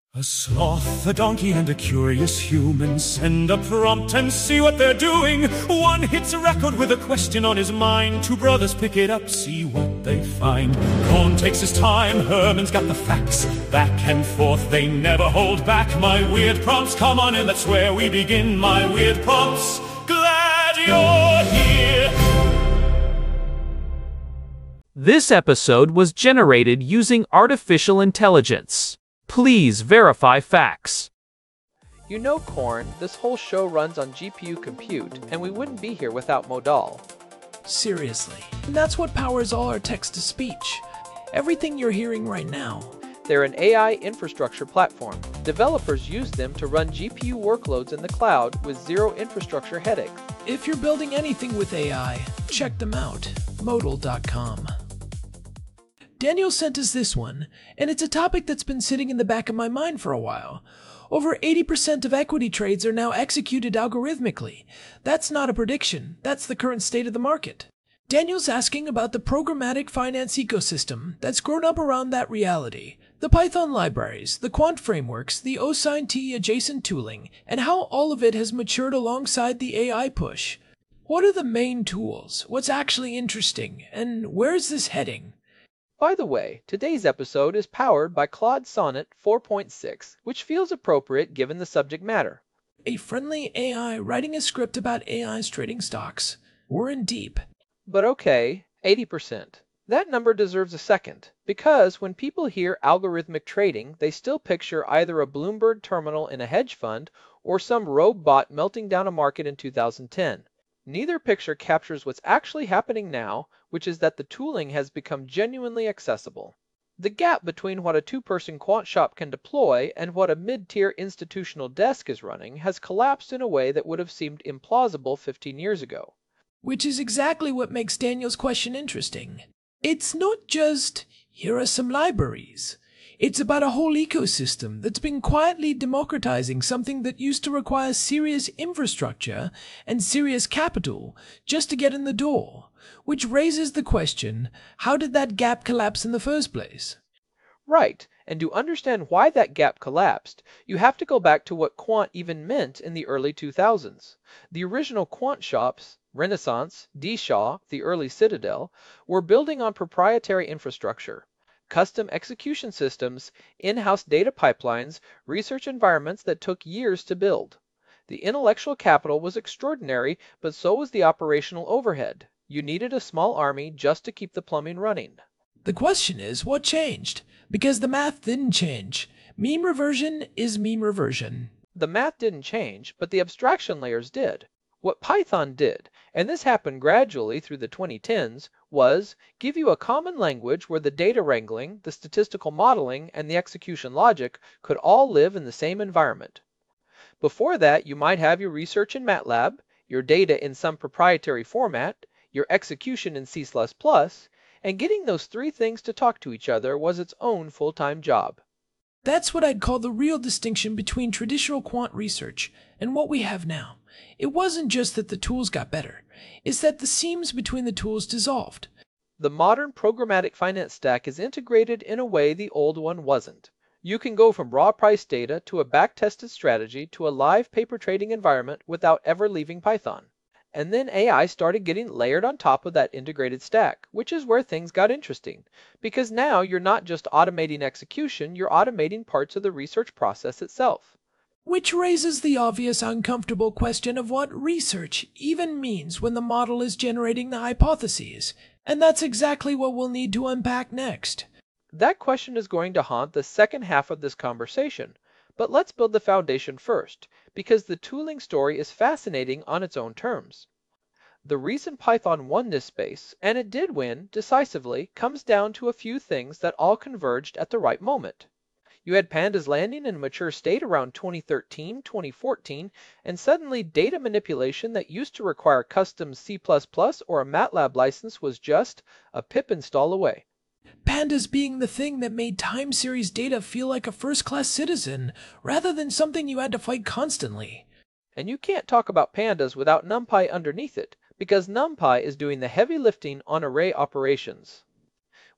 A sloth, a donkey, and a curious human send a prompt and see what they're doing. One hits a record with a question on his mind. Two brothers pick it up, see what they find. Corn takes his time, Herman's got the facts. Back and forth, they never hold back. My weird prompts, come on in, that's where we begin. My weird prompts, glad you're here. This episode was generated using artificial intelligence. Please verify facts. You know, Corn, this whole show runs on GPU compute, and we wouldn't be here without Modal. Seriously. And that's what powers all our text-to-speech. Everything you're hearing right now. They're an AI infrastructure platform. Developers use them to run GPU workloads in the cloud with zero infrastructure headache. If you're building anything with AI, check them out. Modal.com. Daniel sent us this one, and it's a topic that's been sitting in the back of my mind for a while. Over 80% of equity trades are now executed algorithmically. That's not a prediction, that's the current state of the market. Daniel's asking about the programmatic finance ecosystem that's grown up around that reality, the Python libraries, the quant frameworks, the OSINT adjacent tooling, and how all of it has matured alongside the AI push. What are the main tools? What's actually interesting? And where's this heading? By the way, today's episode is powered by Claude Sonnet 4.6, which feels appropriate given the subject matter. A friendly AI writing a script about AI's trading stocks. We're in deep. But okay, 80%. That number deserves a second, because when people hear algorithmic trading, they still picture either a Bloomberg terminal in a hedge fund or some rogue bot melting down a market in 2010. Neither picture captures what's actually happening now, which is that the tooling has become genuinely accessible. The gap between what a two-person quant shop can deploy and what a mid-tier institutional desk is running has collapsed in a way that would have seemed implausible 15 years ago. Which is exactly what makes Daniel's question interesting. It's not just, here are some libraries. It's about a whole ecosystem that's been quietly democratizing something that used to require serious infrastructure and serious capital just to get in the door, which raises the question, how did that gap collapse in the first place? Right, and to understand why that gap collapsed, you have to go back to what quant even meant in the early 2000s. The original quant shops, Renaissance, D-Shaw, the early Citadel, were building on proprietary infrastructure. Custom execution systems, in-house data pipelines, research environments that took years to build. The intellectual capital was extraordinary, but so was the operational overhead. You needed a small army just to keep the plumbing running. The question is, what changed? Because the math didn't change. Mean reversion is mean reversion. The math didn't change, but the abstraction layers did. What Python did, and this happened gradually through the 2010s, was give you a common language where the data wrangling, the statistical modeling, and the execution logic could all live in the same environment. Before that, you might have your research in MATLAB, your data in some proprietary format, your execution in C++, and getting those three things to talk to each other was its own full-time job. That's what I'd call the real distinction between traditional quant research and what we have now. It wasn't just that the tools got better, it's that the seams between the tools dissolved. The modern programmatic finance stack is integrated in a way the old one wasn't. You can go from raw price data to a back-tested strategy to a live paper trading environment without ever leaving Python. And then AI started getting layered on top of that integrated stack, which is where things got interesting. Because now you're not just automating execution, you're automating parts of the research process itself. Which raises the obvious uncomfortable question of what research even means when the model is generating the hypotheses. And that's exactly what we'll need to unpack next. That question is going to haunt the second half of this conversation. But let's build the foundation first, because the tooling story is fascinating on its own terms. The reason Python won this space, and it did win decisively, comes down to a few things that all converged at the right moment. You had pandas landing in a mature state around 2013, 2014, and suddenly data manipulation that used to require custom C++ or a MATLAB license was just a pip install away. Pandas being the thing that made time series data feel like a first-class citizen, rather than something you had to fight constantly. And you can't talk about pandas without NumPy underneath it, because NumPy is doing the heavy lifting on array operations.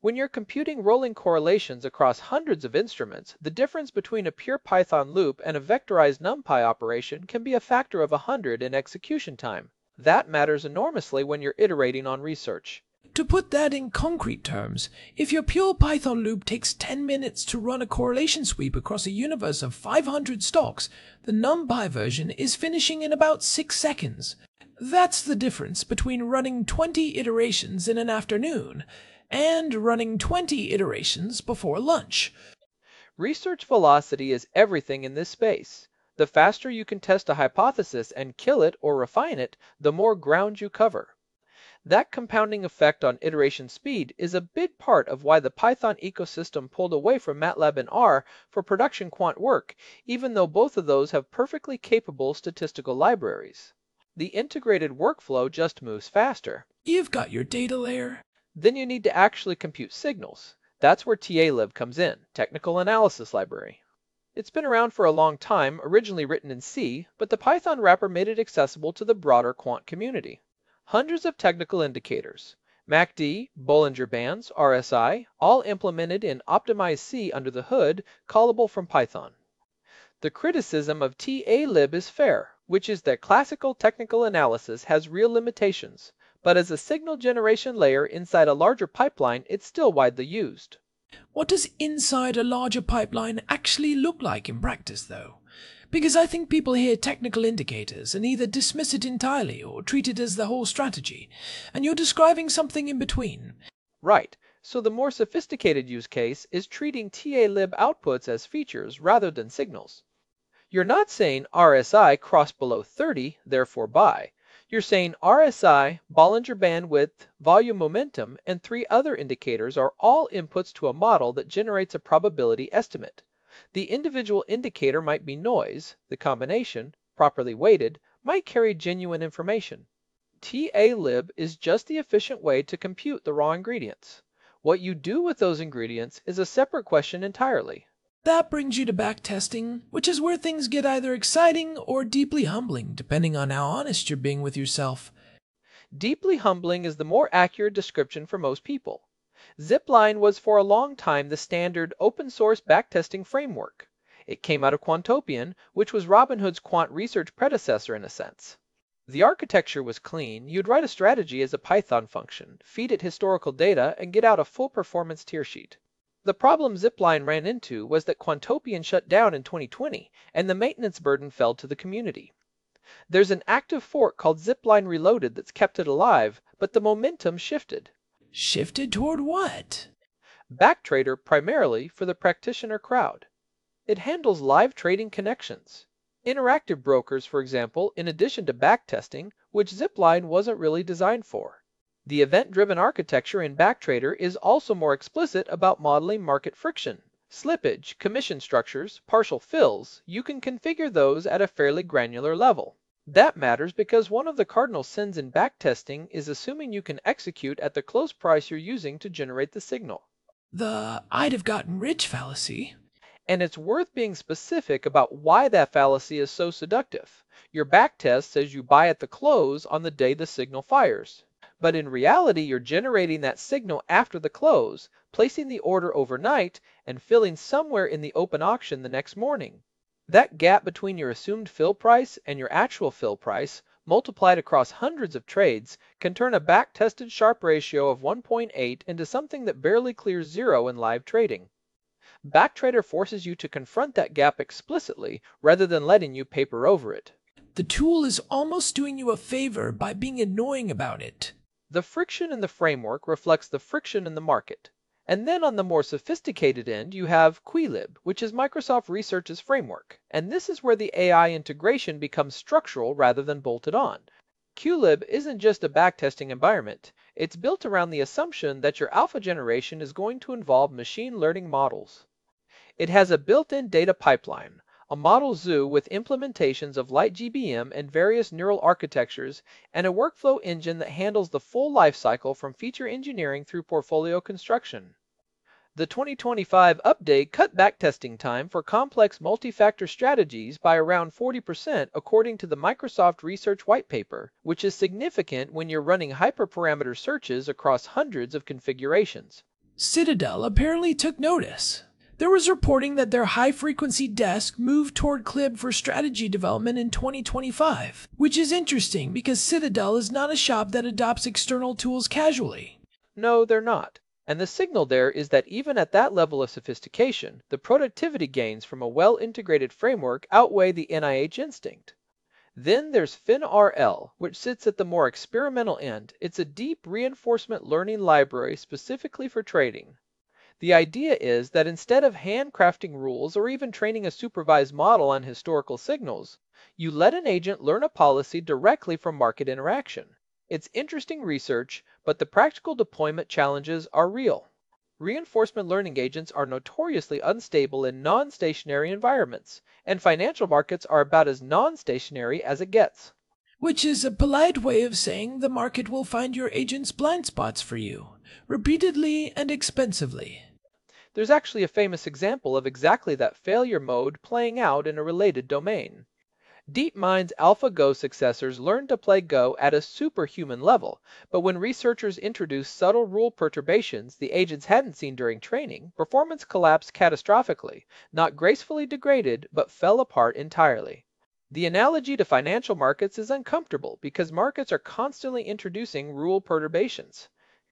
When you're computing rolling correlations across hundreds of instruments, the difference between a pure Python loop and a vectorized NumPy operation can be a factor of 100 in execution time. That matters enormously when you're iterating on research. To put that in concrete terms, if your pure Python loop takes 10 minutes to run a correlation sweep across a universe of 500 stocks, the NumPy version is finishing in about 6 seconds. That's the difference between running 20 iterations in an afternoon and running 20 iterations before lunch. Research velocity is everything in this space. The faster you can test a hypothesis and kill it or refine it, the more ground you cover. That compounding effect on iteration speed is a big part of why the Python ecosystem pulled away from MATLAB and R for production quant work, even though both of those have perfectly capable statistical libraries. The integrated workflow just moves faster. You've got your data layer. Then you need to actually compute signals. That's where TALib comes in, Technical Analysis Library. It's been around for a long time, originally written in C, but the Python wrapper made it accessible to the broader quant community. Hundreds of technical indicators, MACD, Bollinger Bands, RSI, all implemented in optimized C under the hood, callable from Python. The criticism of TALib is fair, which is that classical technical analysis has real limitations, but as a signal generation layer inside a larger pipeline, it's still widely used. What does inside a larger pipeline actually look like in practice, though? Because I think people hear technical indicators and either dismiss it entirely or treat it as the whole strategy, and you're describing something in between. Right, so the more sophisticated use case is treating TALib outputs as features rather than signals. You're not saying RSI crossed below 30, therefore buy. You're saying RSI, Bollinger Bandwidth, volume momentum, and 3 other indicators are all inputs to a model that generates a probability estimate. The individual indicator might be noise, the combination, properly weighted, might carry genuine information. TALib is just the efficient way to compute the raw ingredients. What you do with those ingredients is a separate question entirely. That brings you to backtesting, which is where things get either exciting or deeply humbling, depending on how honest you're being with yourself. Deeply humbling is the more accurate description for most people. Zipline was for a long time the standard open-source backtesting framework. It came out of Quantopian, which was Robinhood's quant research predecessor in a sense. The architecture was clean. You'd write a strategy as a Python function, feed it historical data, and get out a full performance tier sheet. The problem Zipline ran into was that Quantopian shut down in 2020, and the maintenance burden fell to the community. There's an active fork called Zipline Reloaded that's kept it alive, but the momentum shifted. Shifted toward what? Backtrader primarily for the practitioner crowd. It handles live trading connections. Interactive brokers, for example, in addition to backtesting, which Zipline wasn't really designed for. The event-driven architecture in Backtrader is also more explicit about modeling market friction. Slippage, commission structures, partial fills, you can configure those at a fairly granular level. That matters because one of the cardinal sins in backtesting is assuming you can execute at the close price you're using to generate the signal. The I'd have gotten rich fallacy. And it's worth being specific about why that fallacy is so seductive. Your backtest says you buy at the close on the day the signal fires. But in reality, you're generating that signal after the close, placing the order overnight, and filling somewhere in the open auction the next morning. That gap between your assumed fill price and your actual fill price, multiplied across hundreds of trades, can turn a back-tested Sharpe ratio of 1.8 into something that barely clears 0 in live trading. Backtrader forces you to confront that gap explicitly rather than letting you paper over it. The tool is almost doing you a favor by being annoying about it. The friction in the framework reflects the friction in the market. And then on the more sophisticated end, you have Qlib, which is Microsoft Research's framework. And this is where the AI integration becomes structural rather than bolted on. Qlib isn't just a backtesting environment. It's built around the assumption that your alpha generation is going to involve machine learning models. It has a built-in data pipeline, a model zoo with implementations of LightGBM and various neural architectures, and a workflow engine that handles the full lifecycle from feature engineering through portfolio construction. The 2025 update cut backtesting time for complex multi-factor strategies by around 40% according to the Microsoft Research white paper, which is significant when you're running hyperparameter searches across hundreds of configurations. Citadel apparently took notice. There was reporting that their high-frequency desk moved toward CLIB for strategy development in 2025, which is interesting because Citadel is not a shop that adopts external tools casually. No, they're not. And the signal there is that even at that level of sophistication, the productivity gains from a well-integrated framework outweigh the NIH instinct. Then there's FinRL, which sits at the more experimental end. It's a deep reinforcement learning library specifically for trading. The idea is that instead of handcrafting rules or even training a supervised model on historical signals, you let an agent learn a policy directly from market interaction. It's interesting research, but the practical deployment challenges are real. Reinforcement learning agents are notoriously unstable in non-stationary environments, and financial markets are about as non-stationary as it gets. Which is a polite way of saying the market will find your agent's blind spots for you, repeatedly and expensively. There's actually a famous example of exactly that failure mode playing out in a related domain. DeepMind's AlphaGo successors learned to play Go at a superhuman level, but when researchers introduced subtle rule perturbations the agents hadn't seen during training, performance collapsed catastrophically, not gracefully degraded, but fell apart entirely. The analogy to financial markets is uncomfortable because markets are constantly introducing rule perturbations.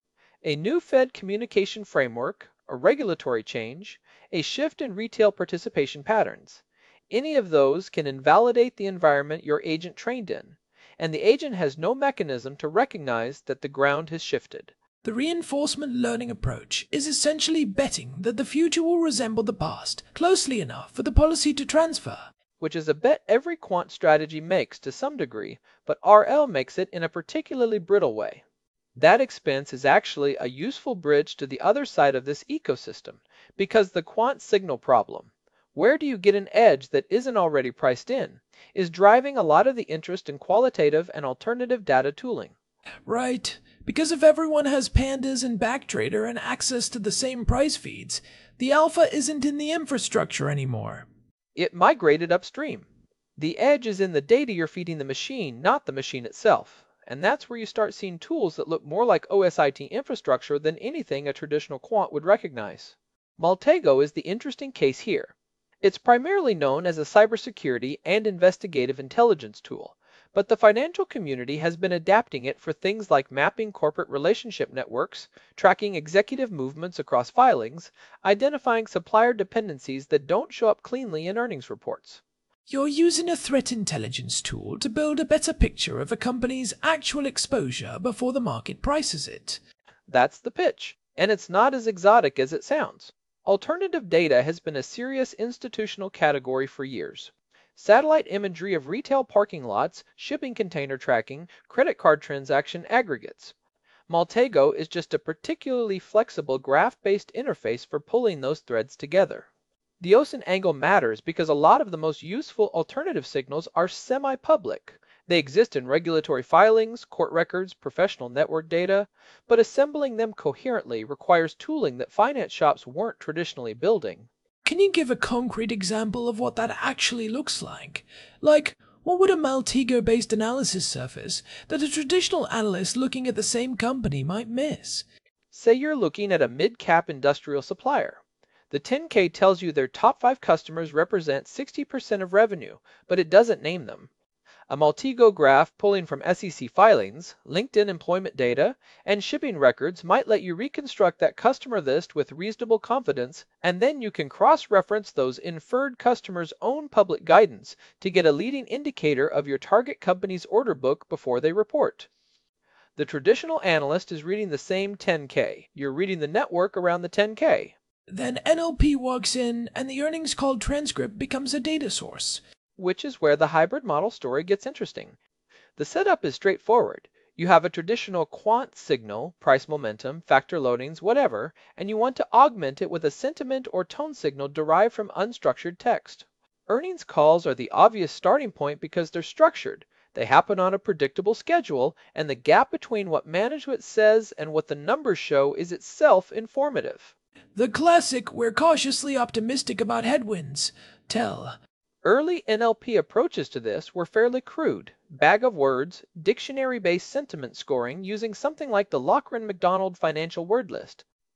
A new Fed communication framework, a regulatory change, a shift in retail participation patterns. Any of those can invalidate the environment your agent trained in, and the agent has no mechanism to recognize that the ground has shifted. The reinforcement learning approach is essentially betting that the future will resemble the past closely enough for the policy to transfer. Which is a bet every quant strategy makes to some degree, but RL makes it in a particularly brittle way. That expense is actually a useful bridge to the other side of this ecosystem, because the quant signal problem, where do you get an edge that isn't already priced in, is driving a lot of the interest in qualitative and alternative data tooling. Right, because if everyone has pandas and Backtrader and access to the same price feeds, the alpha isn't in the infrastructure anymore. It migrated upstream. The edge is in the data you're feeding the machine, not the machine itself. And that's where you start seeing tools that look more like OSIT infrastructure than anything a traditional quant would recognize. Maltego is the interesting case here. It's primarily known as a cybersecurity and investigative intelligence tool, but the financial community has been adapting it for things like mapping corporate relationship networks, tracking executive movements across filings, identifying supplier dependencies that don't show up cleanly in earnings reports. You're using a threat intelligence tool to build a better picture of a company's actual exposure before the market prices it. That's the pitch, and it's not as exotic as it sounds. Alternative data has been a serious institutional category for years. Satellite imagery of retail parking lots, shipping container tracking, credit card transaction aggregates. Maltego is just a particularly flexible graph-based interface for pulling those threads together. The OSINT angle matters because a lot of the most useful alternative signals are semi-public. They exist in regulatory filings, court records, professional network data, but assembling them coherently requires tooling that finance shops weren't traditionally building. Can you give a concrete example of what that actually looks like? Like, what would a Maltego-based analysis surface that a traditional analyst looking at the same company might miss? Say you're looking at a mid-cap industrial supplier. The 10K tells you their top 5 customers represent 60% of revenue, but it doesn't name them. A Maltego graph pulling from SEC filings, LinkedIn employment data, and shipping records might let you reconstruct that customer list with reasonable confidence, and then you can cross-reference those inferred customers' own public guidance to get a leading indicator of your target company's order book before they report. The traditional analyst is reading the same 10K. You're reading the network around the 10K. Then NLP walks in, and the earnings call transcript becomes a data source. Which is where the hybrid model story gets interesting. The setup is straightforward. You have a traditional quant signal, price momentum, factor loadings, whatever, and you want to augment it with a sentiment or tone signal derived from unstructured text. Earnings calls are the obvious starting point because they're structured. They happen on a predictable schedule, and the gap between what management says and what the numbers show is itself informative. The classic, we're cautiously optimistic about headwinds. Tell. Early NLP approaches to this were fairly crude, bag of words, dictionary-based sentiment scoring using something like the Loughran-McDonald financial word list.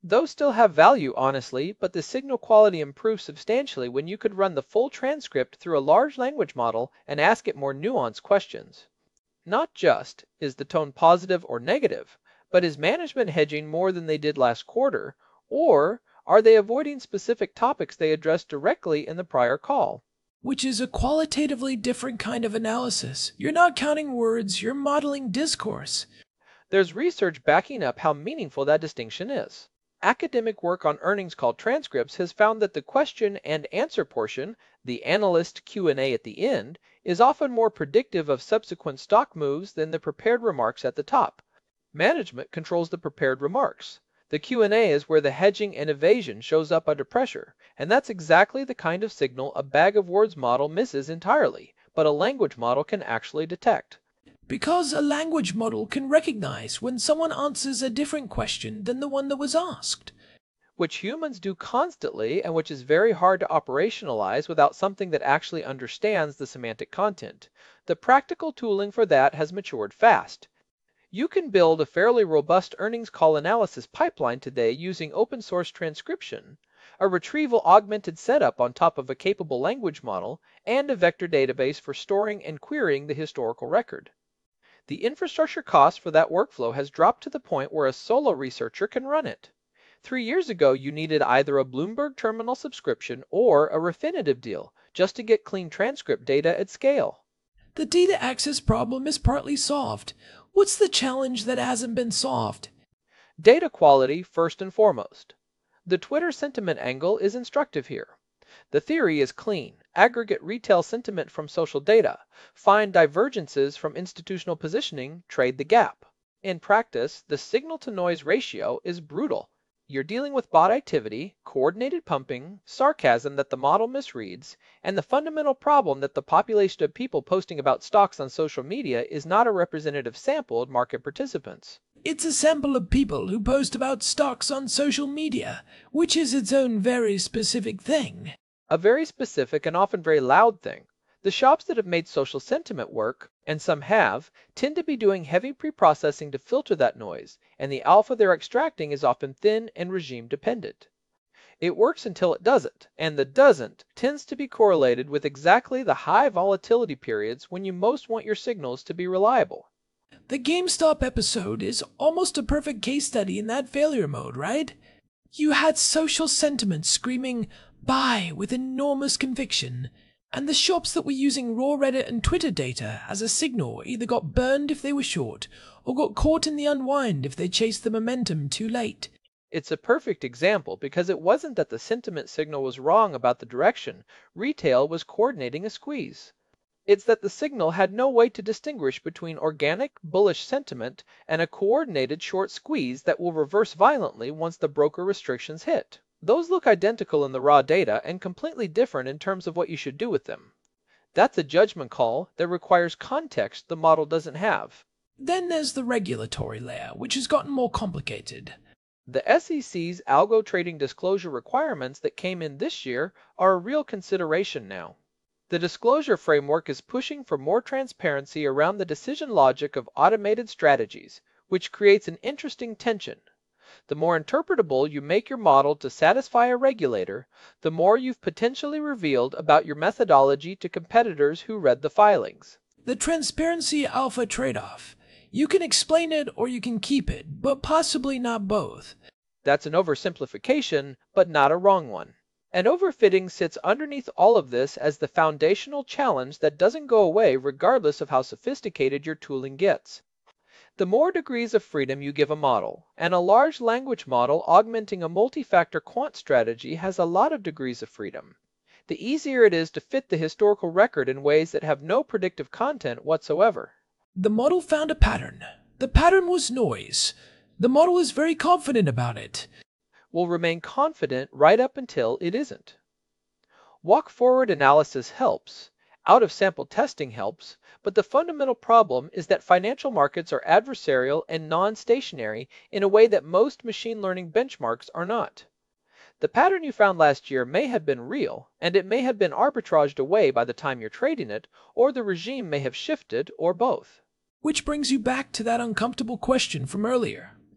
Those still have value, honestly, but the signal quality improves substantially when you could run the full transcript through a large language model and ask it more nuanced questions. Not just, is the tone positive or negative, but is management hedging more than they did last quarter, or are they avoiding specific topics they addressed directly in the prior call? Which is a qualitatively different kind of analysis. You're not counting words, you're modeling discourse. There's research backing up how meaningful that distinction is. Academic work on earnings call transcripts has found that the question and answer portion, the analyst Q&A at the end, is often more predictive of subsequent stock moves than the prepared remarks at the top. Management controls the prepared remarks. The Q&A is where the hedging and evasion shows up under pressure, and that's exactly the kind of signal a bag of words model misses entirely, but a language model can actually detect. Because a language model can recognize when someone answers a different question than the one that was asked. Which humans do constantly and which is very hard to operationalize without something that actually understands the semantic content. The practical tooling for that has matured fast. You can build a fairly robust earnings call analysis pipeline today using open source transcription, a retrieval augmented setup on top of a capable language model, and a vector database for storing and querying the historical record. The infrastructure cost for that workflow has dropped to the point where a solo researcher can run it. 3 years ago, you needed either a Bloomberg Terminal subscription or a Refinitiv deal just to get clean transcript data at scale. The data access problem is partly solved. What's the challenge that hasn't been solved? Data quality first and foremost. The Twitter sentiment angle is instructive here. The theory is clean. Aggregate retail sentiment from social data. Find divergences from institutional positioning. Trade the gap. In practice, the signal-to-noise ratio is brutal. You're dealing with bot activity, coordinated pumping, sarcasm that the model misreads, and the fundamental problem that the population of people posting about stocks on social media is not a representative sample of market participants. It's a sample of people who post about stocks on social media, which is its own very specific thing. A very specific and often very loud thing. The shops that have made social sentiment work, and some have, tend to be doing heavy pre-processing to filter that noise, and the alpha they're extracting is often thin and regime dependent. It works until it doesn't, and the doesn't tends to be correlated with exactly the high volatility periods when you most want your signals to be reliable. The GameStop episode is almost a perfect case study in that failure mode, right? You had social sentiment screaming buy with enormous conviction, and the shops that were using raw Reddit and Twitter data as a signal either got burned if they were short, or got caught in the unwind if they chased the momentum too late. It's a perfect example because it wasn't that the sentiment signal was wrong about the direction, retail was coordinating a squeeze. It's that the signal had no way to distinguish between organic, bullish sentiment and a coordinated short squeeze that will reverse violently once the broker restrictions hit. Those look identical in the raw data and completely different in terms of what you should do with them. That's a judgment call that requires context the model doesn't have. Then there's the regulatory layer, which has gotten more complicated. The SEC's algo trading disclosure requirements that came in this year are a real consideration now. The disclosure framework is pushing for more transparency around the decision logic of automated strategies, which creates an interesting tension. The more interpretable you make your model to satisfy a regulator, the more you've potentially revealed about your methodology to competitors who read the filings. The transparency alpha trade-off. You can explain it or you can keep it, but possibly not both. That's an oversimplification, but not a wrong one. And overfitting sits underneath all of this as the foundational challenge that doesn't go away regardless of how sophisticated your tooling gets. The more degrees of freedom you give a model, and a large language model augmenting a multi-factor quant strategy has a lot of degrees of freedom, the easier it is to fit the historical record in ways that have no predictive content whatsoever. The model found a pattern. The pattern was noise. The model is very confident about it. Will remain confident right up until it isn't. Walk-forward analysis helps. Out-of-sample testing helps, but the fundamental problem is that financial markets are adversarial and non-stationary in a way that most machine learning benchmarks are not. The pattern you found last year may have been real, and it may have been arbitraged away by the time you're trading it, or the regime may have shifted, or both. Which brings you back to that uncomfortable question from earlier.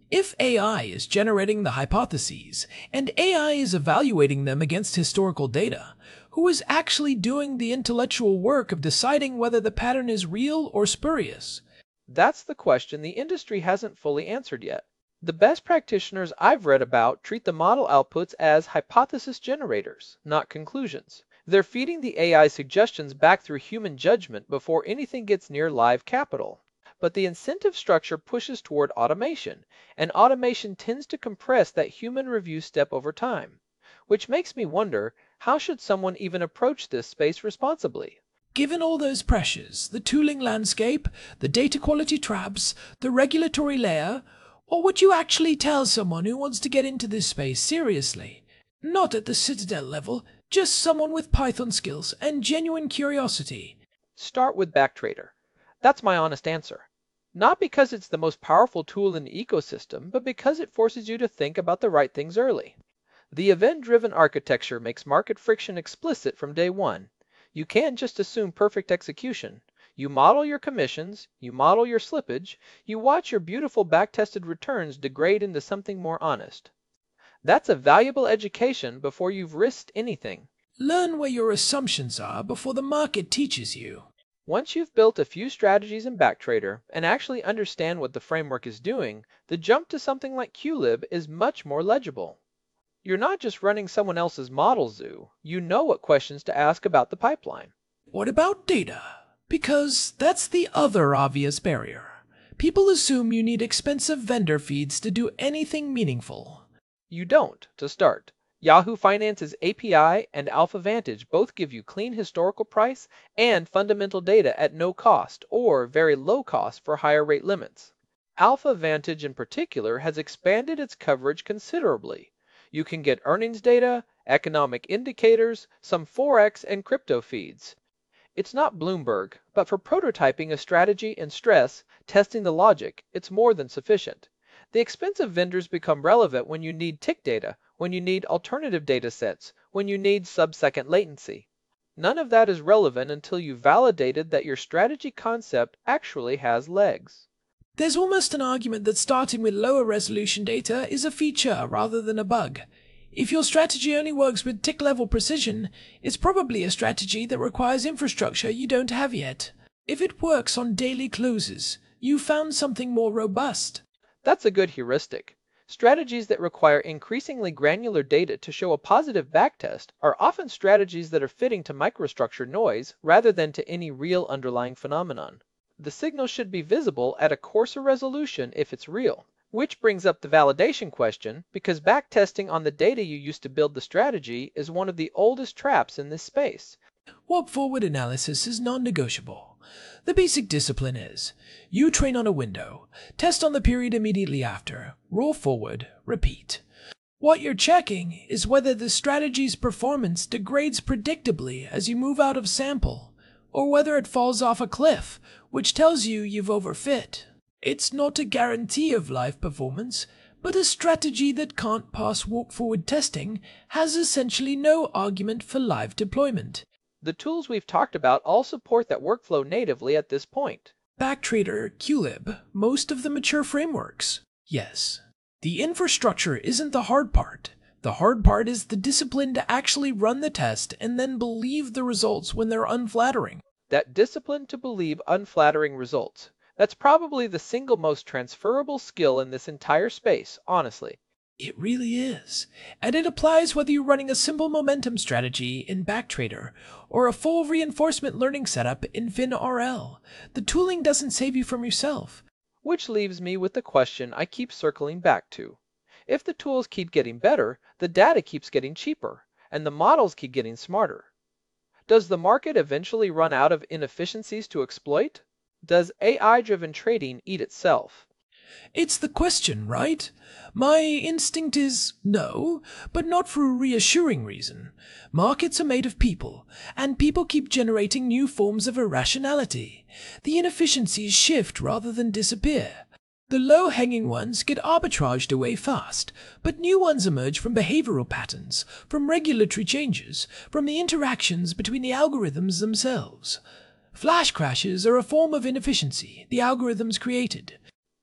If AI is generating the hypotheses, and AI is evaluating them against historical data, who is actually doing the intellectual work of deciding whether the pattern is real or spurious? That's the question the industry hasn't fully answered yet. The best practitioners I've read about treat the model outputs as hypothesis generators, not conclusions. They're feeding the AI suggestions back through human judgment before anything gets near live capital. But the incentive structure pushes toward automation, and automation tends to compress that human review step over time. Which makes me wonder, how should someone even approach this space responsibly? Given all those pressures, the tooling landscape, the data quality traps, the regulatory layer, what would you actually tell someone who wants to get into this space seriously? Not at the Citadel level, just someone with Python skills and genuine curiosity. Start with Backtrader. That's my honest answer. Not because it's the most powerful tool in the ecosystem, but because it forces you to think about the right things early. The event-driven architecture makes market friction explicit from day one. You can't just assume perfect execution. You model your commissions, you model your slippage, you watch your beautiful back-tested returns degrade into something more honest. That's a valuable education before you've risked anything. Learn where your assumptions are before the market teaches you. Once you've built a few strategies in Backtrader and actually understand what the framework is doing, the jump to something like QLib is much more legible. You're not just running someone else's model zoo, you know what questions to ask about the pipeline. What about data? Because that's the other obvious barrier. People assume you need expensive vendor feeds to do anything meaningful. You don't, to start. Yahoo Finance's API and AlphaVantage both give you clean historical price and fundamental data at no cost or very low cost for higher rate limits. AlphaVantage in particular has expanded its coverage considerably. You can get earnings data, economic indicators, some Forex and crypto feeds. It's not Bloomberg, but for prototyping a strategy in stress, testing the logic, it's more than sufficient. The expensive vendors become relevant when you need tick data, when you need alternative data sets, when you need sub-second latency. None of that is relevant until you've validated that your strategy concept actually has legs. There's almost an argument that starting with lower resolution data is a feature rather than a bug. If your strategy only works with tick-level precision, it's probably a strategy that requires infrastructure you don't have yet. If it works on daily closes, you've found something more robust. That's a good heuristic. Strategies that require increasingly granular data to show a positive backtest are often strategies that are fitting to microstructure noise rather than to any real underlying phenomenon. The signal should be visible at a coarser resolution if it's real. Which brings up the validation question, because backtesting on the data you used to build the strategy is one of the oldest traps in this space. Walk-forward analysis is non-negotiable. The basic discipline is, you train on a window, test on the period immediately after, roll forward, repeat. What you're checking is whether the strategy's performance degrades predictably as you move out of sample, or whether it falls off a cliff, which tells you you've overfit. It's not a guarantee of live performance, but a strategy that can't pass walk-forward testing has essentially no argument for live deployment. The tools we've talked about all support that workflow natively at this point. Backtrader, QLib, most of the mature frameworks. Yes. The infrastructure isn't the hard part. The hard part is the discipline to actually run the test and then believe the results when they're unflattering. That discipline to believe unflattering results. That's probably the single most transferable skill in this entire space, honestly. It really is. And it applies whether you're running a simple momentum strategy in Backtrader or a full reinforcement learning setup in FinRL. The tooling doesn't save you from yourself. Which leaves me with the question I keep circling back to. If the tools keep getting better, the data keeps getting cheaper, and the models keep getting smarter. Does the market eventually run out of inefficiencies to exploit? Does AI-driven trading eat itself? It's the question, right? My instinct is no, but not for a reassuring reason. Markets are made of people, and people keep generating new forms of irrationality. The inefficiencies shift rather than disappear. The low-hanging ones get arbitraged away fast, but new ones emerge from behavioral patterns, from regulatory changes, from the interactions between the algorithms themselves. Flash crashes are a form of inefficiency the algorithms created.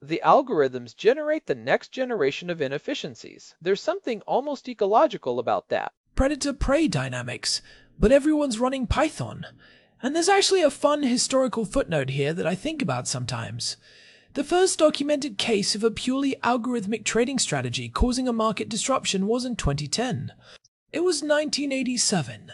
The algorithms generate the next generation of inefficiencies. There's something almost ecological about that. Predator-prey dynamics, but everyone's running Python. And there's actually a fun historical footnote here that I think about sometimes. The first documented case of a purely algorithmic trading strategy causing a market disruption was in 2010. It was 1987.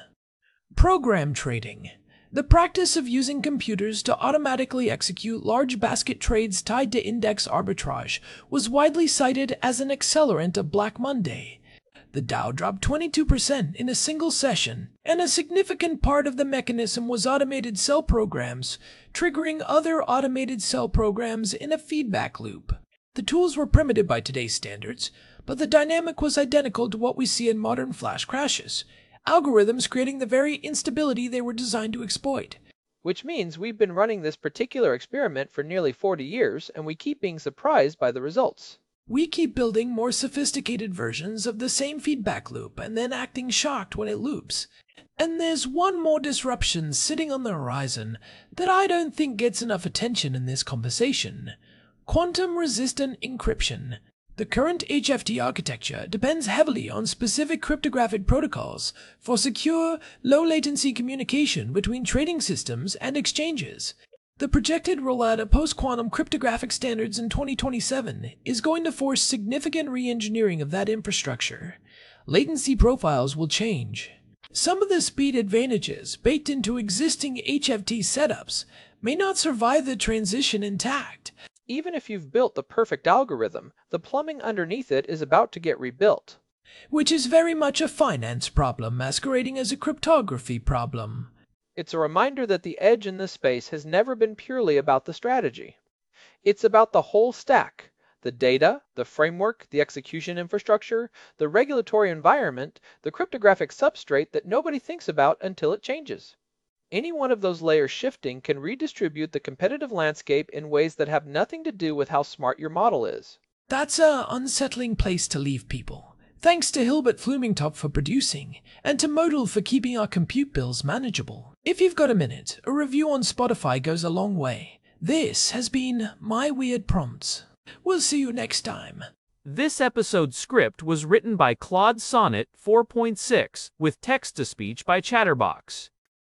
Program trading. The practice of using computers to automatically execute large basket trades tied to index arbitrage was widely cited as an accelerant of Black Monday. The Dow dropped 22% in a single session, and a significant part of the mechanism was automated sell programs, triggering other automated sell programs in a feedback loop. The tools were primitive by today's standards, but the dynamic was identical to what we see in modern flash crashes. Algorithms creating the very instability they were designed to exploit. Which means we've been running this particular experiment for nearly 40 years, and we keep being surprised by the results. We keep building more sophisticated versions of the same feedback loop and then acting shocked when it loops. And there's one more disruption sitting on the horizon that I don't think gets enough attention in this conversation. Quantum-resistant encryption. The current HFT architecture depends heavily on specific cryptographic protocols for secure, low-latency communication between trading systems and exchanges. The projected rollout of post-quantum cryptographic standards in 2027 is going to force significant re-engineering of that infrastructure. Latency profiles will change. Some of the speed advantages baked into existing HFT setups may not survive the transition intact. Even if you've built the perfect algorithm, the plumbing underneath it is about to get rebuilt. Which is very much a finance problem masquerading as a cryptography problem. It's a reminder that the edge in this space has never been purely about the strategy. It's about the whole stack: the data, the framework, the execution infrastructure, the regulatory environment, the cryptographic substrate that nobody thinks about until it changes. Any one of those layers shifting can redistribute the competitive landscape in ways that have nothing to do with how smart your model is. That's an unsettling place to leave people. Thanks to Hilbert Flumingtop for producing, and to Modal for keeping our compute bills manageable. If you've got a minute, a review on Spotify goes a long way. This has been My Weird Prompts. We'll see you next time. This episode's script was written by Claude Sonnet 4.6 with text-to-speech by Chatterbox.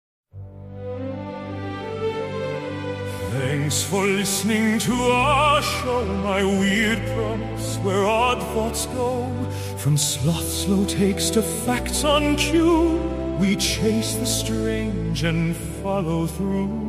Thanks for listening to our show, My Weird Prompts, where odd thoughts go. From sloth slow takes to facts on cue, we chase the strange and follow through.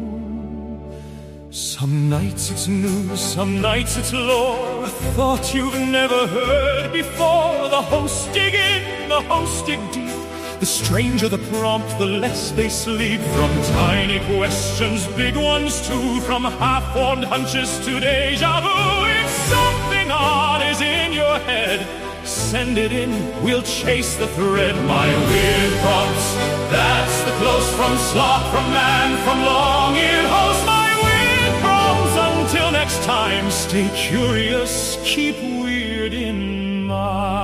Some nights it's news, some nights it's lore, a thought you've never heard before. The hosts dig in, the hosts dig deep. The stranger the prompt, the less they sleep. From tiny questions, big ones too, from half-formed hunches to deja vu. If something odd is in your head, send it in, we'll chase the thread. My Weird Prompts, that's the close from sloth, from man, from long-eared host. My Weird Prompts, until next time, stay curious, keep weird in mind.